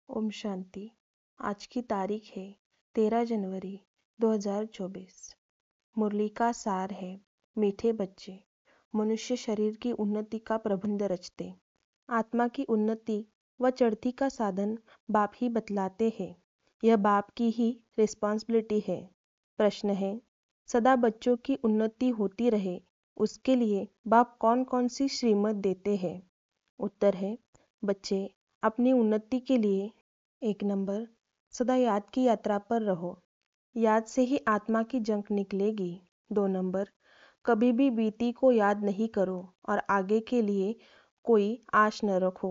ओम शांति। आज की तारीख है 13 जनवरी 2024। मुरली का सार है, मीठे बच्चे मनुष्य शरीर की उन्नति का प्रबंध रचते। आत्मा की उन्नति व चढ़ती का साधन बाप ही बतलाते हैं। यह बाप की ही रिस्पॉन्सिबिलिटी है। प्रश्न है, सदा बच्चों की उन्नति होती रहे उसके लिए बाप कौन कौन सी श्रीमत देते हैं? उत्तर है, बच्चे अपनी उन्नति के लिए 1 नंबर, सदा याद की यात्रा पर रहो। याद से ही आत्मा की जंग निकलेगी। 2 नंबर, कभी भी बीती को याद नहीं करो और आगे के लिए कोई आश न रखो।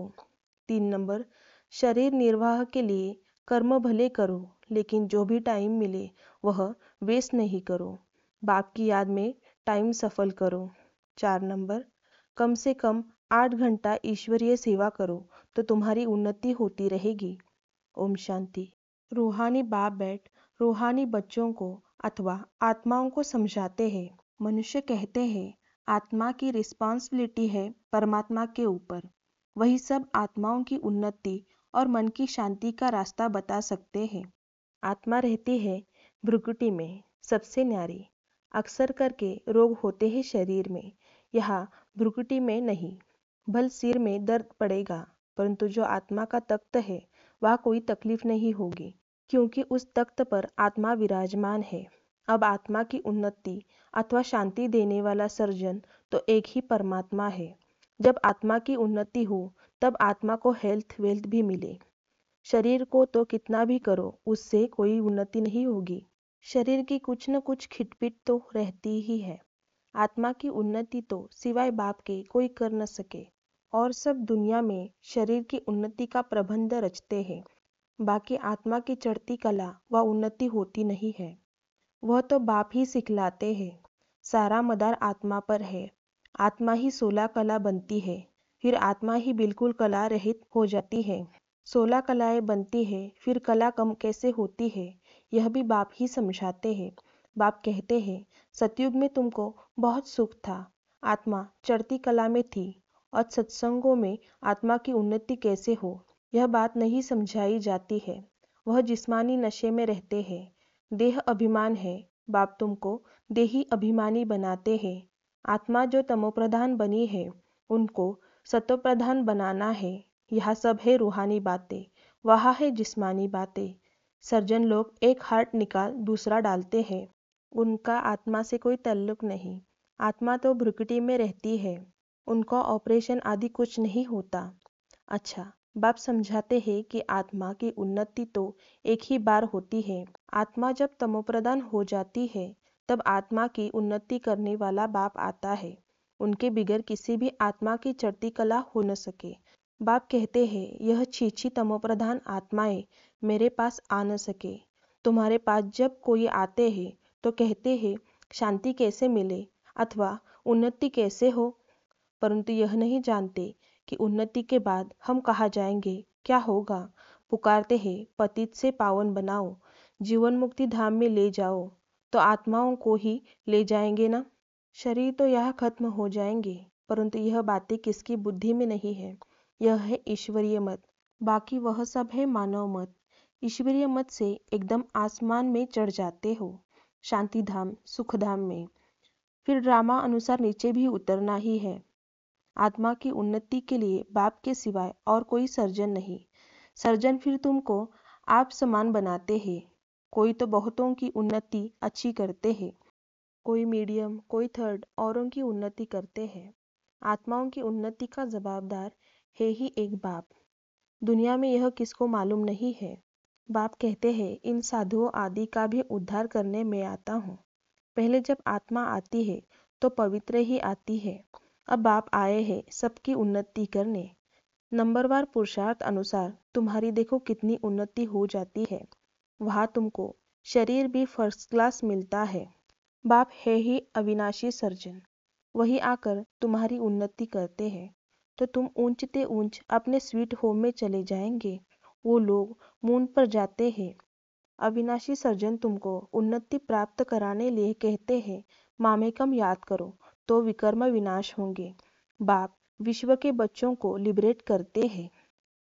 3 नंबर, शरीर निर्वाह के लिए कर्म भले करो लेकिन जो भी टाइम मिले वह वेस्ट नहीं करो। बाप की याद में टाइम सफल करो। 4 नंबर, कम से कम 8 घंटा ईश्वरीय सेवा करो तो तुम्हारी उन्नति होती रहेगी। ओम शांति। रूहानी बाप बैठ रूहानी बच्चों को अथवा आत्माओं को समझाते हैं। मनुष्य कहते हैं आत्मा की रिस्पॉन्सिबिलिटी है परमात्मा के ऊपर। वही सब आत्माओं की उन्नति और मन की शांति का रास्ता बता सकते हैं। आत्मा रहती है भ्रुकुटी में, सबसे न्यारी। अक्सर करके रोग होते हैं शरीर में, यहाँ भ्रुकुटी में नहीं। भल सिर में दर्द पड़ेगा, परंतु जो आत्मा का तख्त है वहाँ कोई तकलीफ नहीं होगी, क्योंकि उस तख्त पर आत्मा विराजमान है। अब आत्मा की उन्नति अथवा शांति देने वाला सर्जन तो एक ही परमात्मा है। जब आत्मा की उन्नति हो तब आत्मा को हेल्थ वेल्थ भी मिले। शरीर को तो कितना भी करो उससे कोई उन्नति नहीं होगी। शरीर की कुछ न कुछ खिटपिट तो रहती ही है। आत्मा की उन्नति तो सिवाय बाप के कोई कर न सके, और सब दुनिया में शरीर की उन्नति का प्रबंध रचते हैं। बाकी आत्मा की चढ़ती कला व उन्नति होती नहीं है, वह तो बाप ही सिखलाते हैं। सारा मदार आत्मा पर है। आत्मा ही 16 कला बनती है, फिर आत्मा ही बिल्कुल कला रहित हो जाती है। 16 कलाएं बनती है, फिर कला कम कैसे होती है, यह भी बाप ही समझाते हैं। बाप कहते हैं सतयुग में तुमको बहुत सुख था, आत्मा चढ़ती कला में थी, और सत्संगों में आत्मा की उन्नति कैसे हो यह बात नहीं समझाई जाती है। वह जिस्मानी नशे में रहते हैं। देह अभिमान है, बाप तुमको देही अभिमानी बनाते हैं। आत्मा जो तमोप्रधान बनी है उनको सतोप्रधान बनाना है। यह सब है रूहानी बातें, वहाँ है जिस्मानी बातें। सर्जन लोग एक हार्ट निकाल दूसरा डालते हैं, उनका आत्मा से कोई ताल्लुक नहीं। आत्मा तो भ्रुकुटी में रहती है, उनका ऑपरेशन आदि कुछ नहीं होता। अच्छा, बाप समझाते हैं कि आत्मा की उन्नति तो एक ही बार होती है। आत्मा जब तमोप्रधान हो जाती है तब आत्मा की उन्नति करने वाला बाप आता है। उनके बिगर किसी भी आत्मा की चढ़ती कला हो न सके। बाप कहते हैं यह छीछी तमोप्रधान आत्माएं मेरे पास आ न सके। तुम्हारे पास जब कोई आते हैं तो कहते हैं शांति कैसे मिले अथवा उन्नति कैसे हो, परंतु यह नहीं जानते कि उन्नति के बाद हम कहाँ जाएंगे, क्या होगा। पुकारते हैं पतित से पावन बनाओ, जीवन मुक्ति धाम में ले जाओ, तो आत्माओं को ही ले जाएंगे ना। शरीर तो यह खत्म हो जाएंगे, परंतु यह बातें किसकी बुद्धि में नहीं है। यह है ईश्वरीय मत, बाकी वह सब है मानव मत। ईश्वरीय मत से एकदम आसमान में चढ़ जाते हो, शांति धाम सुख धाम में, फिर ड्रामा अनुसार नीचे भी उतरना ही है। आत्मा की उन्नति के लिए बाप के सिवाय और कोई सर्जन नहीं। सर्जन फिर तुमको आप समान बनाते हैं। कोई तो बहुतों की उन्नति अच्छी करते हैं, कोई मीडियम, कोई थर्ड, औरों की उन्नति करते हैं। आत्माओं की उन्नति का जवाबदार है ही एक बाप। दुनिया में यह किसको मालूम नहीं है। बाप कहते हैं इन साधुओं आदि का भी उद्धार करने में आता हूँ। पहले जब आत्मा आती है तो पवित्र ही आती है। अब बाप आए हैं सबकी उन्नति करने। नंबरवार पुरुषार्थ अनुसार तुम्हारी देखो कितनी उन्नति हो जाती है। वहाँ तुमको शरीर भी फर्स्ट क्लास मिलता है। बाप है ही अविनाशी सर्जन, वही आकर तुम्हारी उन्नति करते हैं, तो तुम ऊंचते ऊंच अपने स्वीट होम में चले जाएंगे। वो लोग मून पर जाते हैं। अविनाशी सर्जन तुमको उन्नति प्राप्त कराने लिए कहते हैं मामेकम याद करो तो विकर्म विनाश होंगे। बाप विश्व के बच्चों को लिबरेट करते हैं।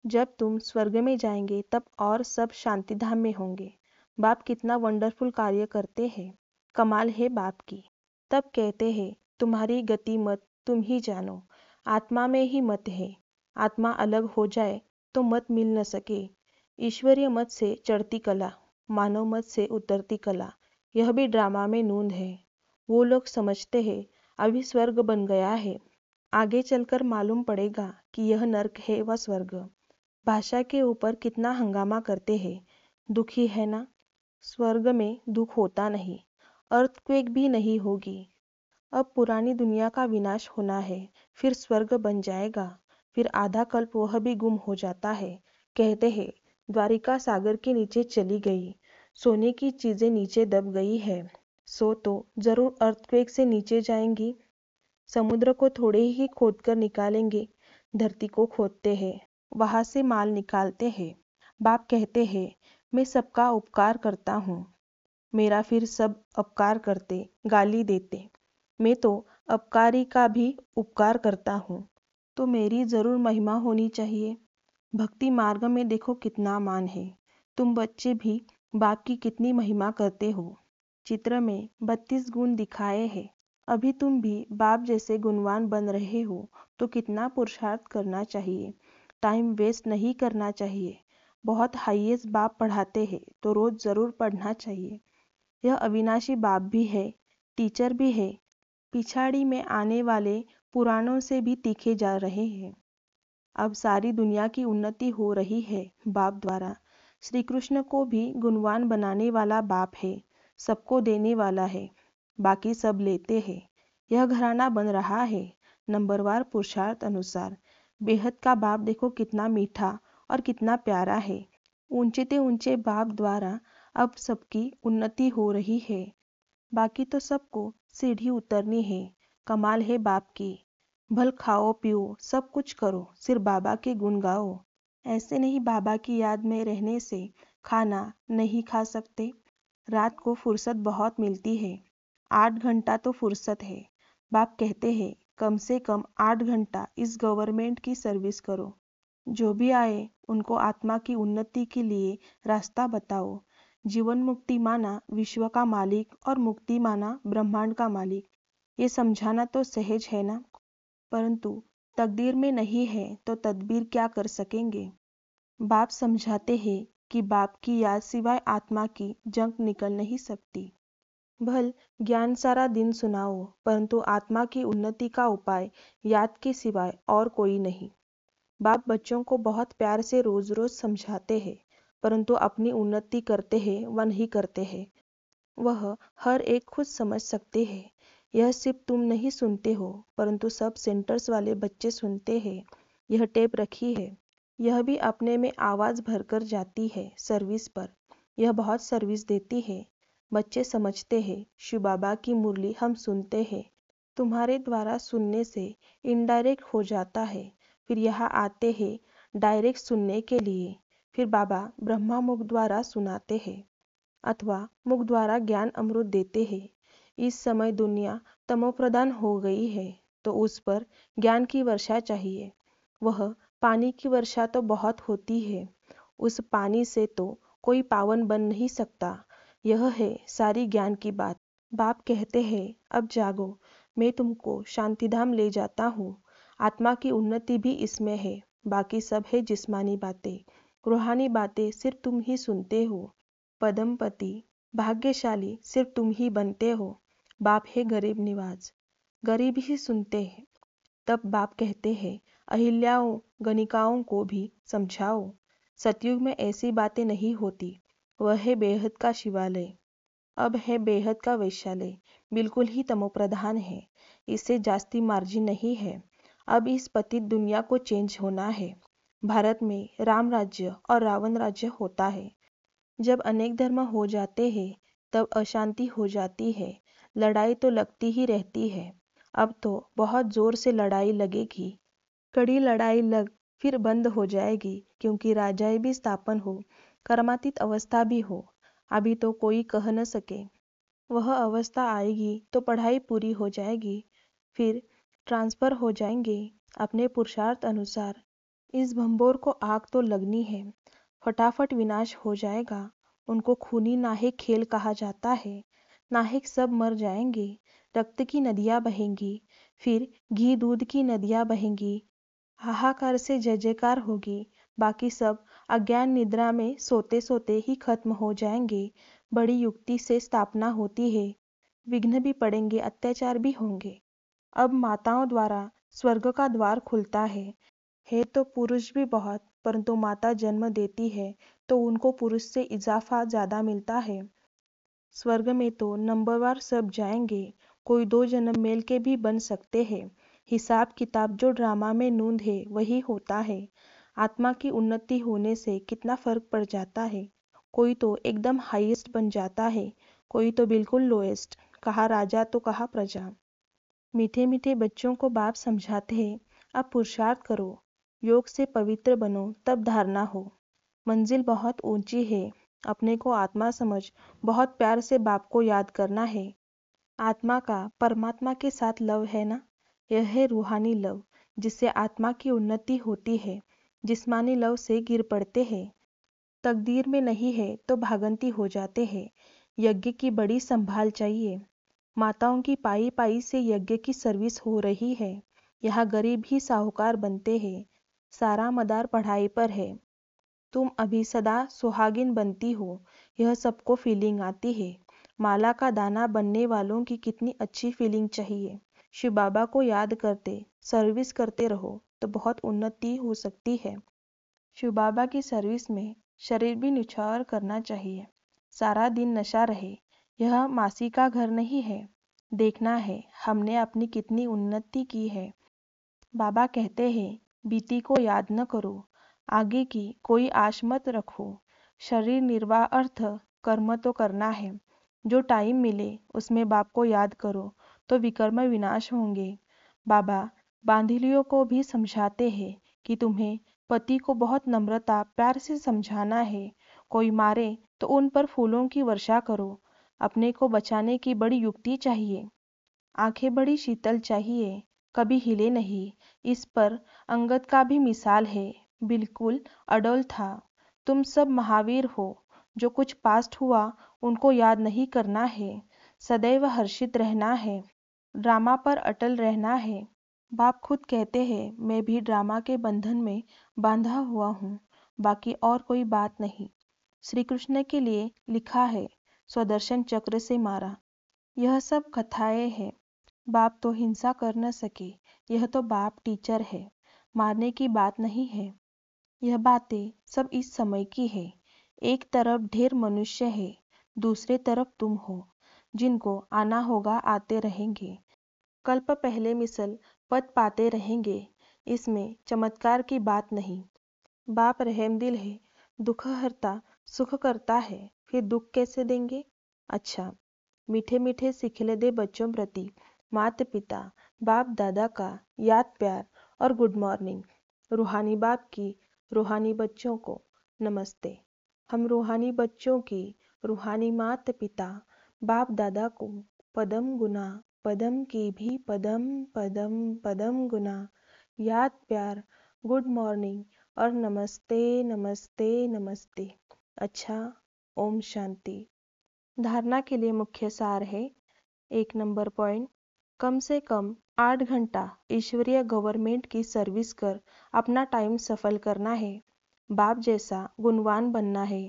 जब तुम स्वर्ग में जाएंगे तब और सब शांतिधाम में होंगे। बाप कितना वंडरफुल कार्य करते हैं, कमाल है बाप की। तब कहते हैं तुम्हारी गति मत तुम ही जानो, आत्मा में ही मत है। आत्मा अलग हो जाए तो मत मिल न सके। ईश्वरीय मत से चढ़ती कला, मानव मत से उतरती कला, यह भी ड्रामा में नूंद है। वो लोग समझते हैं अभी स्वर्ग बन गया है, आगे चलकर मालूम पड़ेगा कि यह नर्क है व स्वर्ग। भाषा के ऊपर कितना हंगामा करते हैं, दुखी है ना। स्वर्ग में दुख होता नहीं, अर्थक्वेक भी नहीं होगी। अब पुरानी दुनिया का विनाश होना है, फिर स्वर्ग बन जाएगा, फिर आधा कल्प वह भी गुम हो जाता है। कहते हैं द्वारिका सागर के नीचे चली गई, सोने की चीजें नीचे दब गई है। सो तो जरूर अर्थक्वेक से नीचे जाएंगी। समुद्र को थोड़े ही खोदकर निकालेंगे, धरती को खोदते हैं, वहां से माल निकालते हैं। बाप कहते हैं मैं सबका उपकार करता हूँ, मेरा फिर सब अपकार करते, गाली देते। मैं तो अपकारी का भी उपकार करता हूँ, तो मेरी जरूर महिमा होनी चाहिए। भक्ति मार्ग में देखो कितना मान है, तुम बच्चे भी बाप की कितनी महिमा करते हो। चित्र में 32 गुण दिखाए हैं, अभी तुम भी बाप जैसे गुणवान बन रहे हो तो कितना पुरुषार्थ करना चाहिए, टाइम वेस्ट नहीं करना चाहिए। बहुत हाईएस्ट बाप पढ़ाते हैं तो रोज जरूर पढ़ना चाहिए। यह अविनाशी बाप भी है, टीचर भी है, पिछाड़ी में आने वाले पुराणों से भी तीखे जा रहे हैं। अब सारी दुनिया की उन्नति हो रही है बाप द्वारा। श्री कृष्ण को भी गुणवान बनाने वाला बाप है, सबको देने वाला है, बाकी सब लेते हैं। यह घराना बन रहा है नंबरवार पुरुषार्थ अनुसार। बेहद का बाप देखो कितना मीठा और कितना प्यारा है। ऊंचे ते ऊंचे बाप द्वारा अब सबकी उन्नति हो रही है, बाकी तो सबको सीढ़ी उतरनी है। कमाल है बाप की। भल खाओ पियो सब कुछ करो, सिर्फ बाबा के गुण गाओ। ऐसे नहीं बाबा की याद में रहने से खाना नहीं खा सकते। रात को फुर्सत बहुत मिलती है, 8 घंटा तो फुर्सत है। बाप कहते हैं कम से कम 8 घंटा इस गवर्नमेंट की सर्विस करो। जो भी आए उनको आत्मा की उन्नति के लिए रास्ता बताओ। जीवन मुक्ति माना विश्व का मालिक और मुक्ति माना ब्रह्मांड का मालिक। ये समझाना तो सहज है ना, परंतु तकदीर में नहीं है तो तदबीर क्या कर सकेंगे। बाप समझाते हैं कि बाप की याद सिवाय आत्मा की जंग निकल नहीं सकती। भल ज्ञान सारा दिन सुनाओ, परंतु आत्मा की उन्नति का उपाय याद के सिवाय और कोई नहीं। बाप बच्चों को बहुत प्यार से रोज रोज समझाते हैं, परंतु अपनी उन्नति करते हैं व नहीं करते हैं वह हर एक खुद समझ सकते हैं। यह सिर्फ तुम नहीं सुनते हो, परंतु सब सेंटर्स वाले बच्चे सुनते हैं। यह टेप रखी है, यह भी अपने में आवाज भरकर जाती है सर्विस पर। यह बहुत सर्विस देती है। बच्चे समझते हैं शिव बाबा की मुरली हम सुनते हैं, तुम्हारे द्वारा सुनने से इनडायरेक्ट हो जाता है, फिर यहाँ आते हैं डायरेक्ट सुनने के लिए। फिर बाबा ब्रह्मा मुख द्वारा सुनाते हैं अथवा मुख द्वारा ज्ञान अमृत देते हैं। इस समय दुनिया तमोप्रधान हो गई है, तो उस पर ज्ञान की वर्षा चाहिए। वह पानी की वर्षा तो बहुत होती है, उस पानी से तो कोई पावन बन नहीं सकता। यह है सारी ज्ञान की बात। बाप कहते हैं अब जागो, मैं तुमको शांतिधाम ले जाता हूँ। आत्मा की उन्नति भी इसमें है, बाकी सब है जिस्मानी बातें। रूहानी बातें सिर्फ तुम ही सुनते हो। पदमपति भाग्यशाली सिर्फ तुम ही बनते हो। बाप है गरीब निवाज, गरीब ही सुनते हैं। तब बाप कहते हैं अहिल्याओं गणिकाओं को भी समझाओ, सतयुग में ऐसी बातें नहीं होती। वह है बेहद का शिवालय, अब है बेहद का वैश्यालय। बिल्कुल ही तमोप्रधान है, इससे जास्ती मार्जिन नहीं है। अब इस पतित दुनिया को चेंज होना है। भारत में राम राज्य और रावण राज्य होता है। जब अनेक धर्म हो जाते हैं तब अशांति हो जाती है, लड़ाई तो लगती ही रहती है। अब तो बहुत जोर से लड़ाई लगेगी, कड़ी लड़ाई लग फिर बंद हो जाएगी, क्योंकि राजाएं भी स्थापन हो, कर्मातीत अवस्था भी हो। अभी तो कोई कह न सके। वह अवस्था आएगी तो पढ़ाई पूरी हो जाएगी, फिर ट्रांसफर हो जाएंगे अपने पुरुषार्थ अनुसार। इस भंबोर को आग तो लगनी है, फटाफट विनाश हो जाएगा। उनको खूनी नाहेक खेल कहा जाता है। नाहेक सब मर जाएंगे, रक्त की नदियां बहेंगी, फिर घी दूध की नदियां बहेंगी, हाहाकार से जय जयकार होगी। बाकी सब अज्ञान निद्रा में सोते सोते ही खत्म हो जाएंगे। बड़ी युक्ति से स्थापना होती है, विघ्न भी पड़ेंगे, अत्याचार भी होंगे। अब माताओं द्वारा स्वर्ग का द्वार खुलता है तो पुरुष भी बहुत, परंतु माता जन्म देती है तो उनको पुरुष से इजाफा ज्यादा मिलता है। स्वर्ग में तो नंबरवार सब जाएंगे, कोई 2 जन्म मेल के भी बन सकते हैं। हिसाब किताब जो ड्रामा में नूंद है वही होता है। आत्मा की उन्नति होने से कितना फर्क पड़ जाता है। कोई तो एकदम हाईएस्ट बन जाता है, कोई तो बिल्कुल लोएस्ट। कहा राजा तो कहा प्रजा। मीठे मीठे बच्चों को बाप समझाते हैं, अब पुरुषार्थ करो, योग से पवित्र बनो, तब धारणा हो। मंजिल बहुत ऊंची है, अपने को आत्मा समझ बहुत प्यार से बाप को याद करना है। आत्मा का परमात्मा के साथ लव है ना, यह है रूहानी लव, जिससे आत्मा की उन्नति होती है। जिस्मानी लव से गिर पड़ते हैं, तकदीर में नहीं है तो भागंती हो जाते हैं। यज्ञ की बड़ी संभाल चाहिए। माताओं की पाई पाई से यज्ञ की सर्विस हो रही है। यहाँ गरीब ही साहूकार बनते हैं। सारा मदार पढ़ाई पर है। तुम अभी सदा सुहागिन बनती हो, यह सबको फीलिंग आती है। माला का दाना बनने वालों की कितनी अच्छी फीलिंग चाहिए। शिव बाबा को याद करते सर्विस करते रहो तो बहुत उन्नति हो सकती है। शिव बाबा की सर्विस में शरीर भी निछावर करना चाहिए। सारा दिन नशा रहे, यह मासी का घर नहीं है। देखना है हमने अपनी कितनी उन्नति की है। बाबा कहते हैं, बीती को याद न करो, आगे की कोई आश मत रखो। शरीर निर्वाह अर्थ कर्म तो करना है। जो टाइम मिले उसमें बाप को याद करो तो विकर्म विनाश होंगे। बाबा बांधिलियों को भी समझाते हैं कि तुम्हें पति को बहुत नम्रता प्यार से समझाना है। कोई मारे तो उन पर फूलों की वर्षा करो। अपने को बचाने की बड़ी युक्ति चाहिए। आंखें बड़ी शीतल चाहिए, कभी हिले नहीं। इस पर अंगद का भी मिसाल है, बिल्कुल अडोल था। तुम सब महावीर हो। जो कुछ पास्ट हुआ उनको याद नहीं करना है, सदैव हर्षित रहना है, ड्रामा पर अटल रहना है। बाप खुद कहते हैं, मैं भी ड्रामा के बंधन में बांधा हुआ हूँ, बाकी और कोई बात नहीं। श्री कृष्ण के लिए लिखा है, स्वदर्शन चक्र से मारा। यह सब कथाएं हैं। बाप तो हिंसा कर न सके, यह तो बाप टीचर है, मारने की बात नहीं है। यह बातें सब इस समय की है। एक तरफ ढेर मनुष्य है, दूसरे तरफ तुम हो, जिनको आना होगा आते रहेंगे। कल्प पहले मिसल पद पाते रहेंगे, इसमें चमत्कार की बात नहीं। बाप रहमदिल है, दुख हरता सुख करता है, फिर दुख कैसे देंगे। अच्छा, मीठे मीठे सिखिलदे बच्चों प्रति माता पिता बाप दादा का याद प्यार और गुड मॉर्निंग। रूहानी बाप की रूहानी बच्चों को नमस्ते। हम रूहानी बच्चों की रूहानी माता पिता बाप दादा को पदम गुना पदम की भी पदम पदम पदम गुना याद प्यार, गुड मॉर्निंग और नमस्ते नमस्ते नमस्ते। अच्छा, ओम शांति। धारणा के लिए मुख्य सार है। 1 नंबर पॉइंट, कम से कम 8 घंटा ईश्वरीय गवर्नमेंट की सर्विस कर अपना टाइम सफल करना है। बाप जैसा गुणवान बनना है।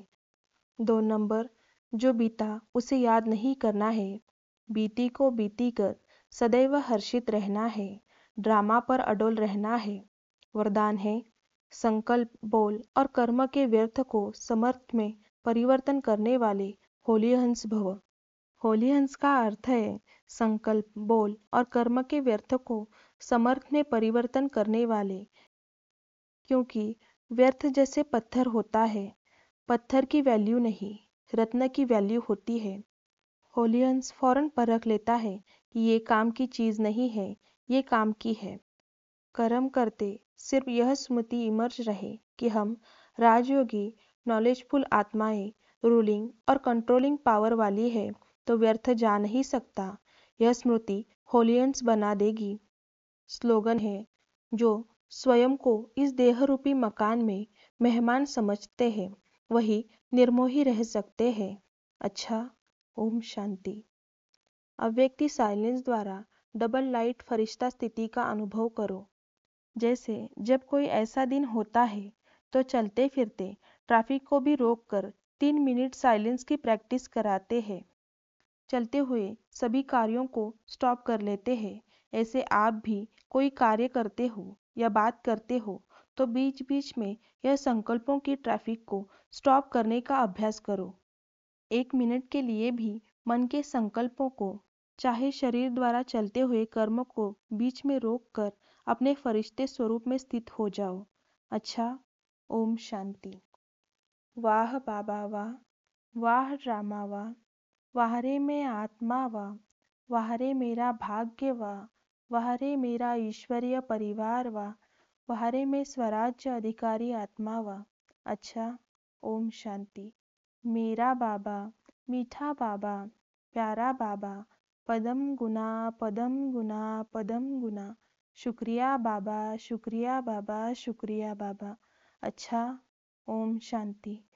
2 नंबर, जो बीता उसे याद नहीं करना है, बीती को बीती कर सदैव हर्षित रहना है, ड्रामा पर अडोल रहना है। वरदान है, संकल्प बोल और कर्म के व्यर्थ को समर्थ में परिवर्तन करने वाले होली हंस भव। होली हंस का अर्थ है संकल्प बोल और कर्म के व्यर्थ को समर्थ में परिवर्तन करने वाले। क्योंकि व्यर्थ जैसे पत्थर होता है, पत्थर की वैल्यू नहीं, रत्न की वैल्यू होती है। होली हंस फौरन परख लेता है कि ये काम की चीज नहीं है, ये काम की है। कर्म करते सिर्फ यह स्मृति इमर्ज रहे कि हम राजयोगी नॉलेजफुल आत्माएं रूलिंग और कंट्रोलिंग पावर वाली है तो व्यर्थ जा नहीं सकता। यह स्मृति होलियंस बना देगी। स्लोगन है, जो स्वयं को इस देहरूपी मकान में मेहमान समझते हैं, वही निर्मोही रह सकते हैं। अच्छा, ओम शांति। अव्यक्ति साइलेंस द्वारा डबल लाइट फरिश्ता स्थिति का अनुभव करो। जैसे जब कोई ऐसा दिन होता है तो चलते फिरते ट्रैफिक को भी रोककर 3 मिनट साइलेंस की प्रैक्टिस कराते हैं। चलते हुए सभी कार्यों को स्टॉप कर लेते हैं। ऐसे आप भी कोई कार्य करते हो या बात करते हो तो बीच बीच में यह संकल्पों की ट्रैफिक को स्टॉप करने का अभ्यास करो। 1 मिनट के लिए भी मन के संकल्पों को, चाहे शरीर द्वारा चलते हुए कर्म को बीच में रोक कर अपने फरिश्ते स्वरूप में स्थित हो जाओ। अच्छा, ओम शांति। वाह बाबा वाह, वाह रामा वाह, वाह रे मैं आत्मा वाह, वाह रे मेरा भाग्य वाह, वाह रे मेरा ईश्वरीय परिवार वाह, वाह रे मैं स्वराज्य अधिकारी आत्मा वाह। अच्छा, ओम शांति। मेरा बाबा, मीठा बाबा, प्यारा बाबा, पदम गुना पदम गुना पदम गुना, शुक्रिया बाबा शुक्रिया बाबा शुक्रिया बाबा। अच्छा, ओम शांति।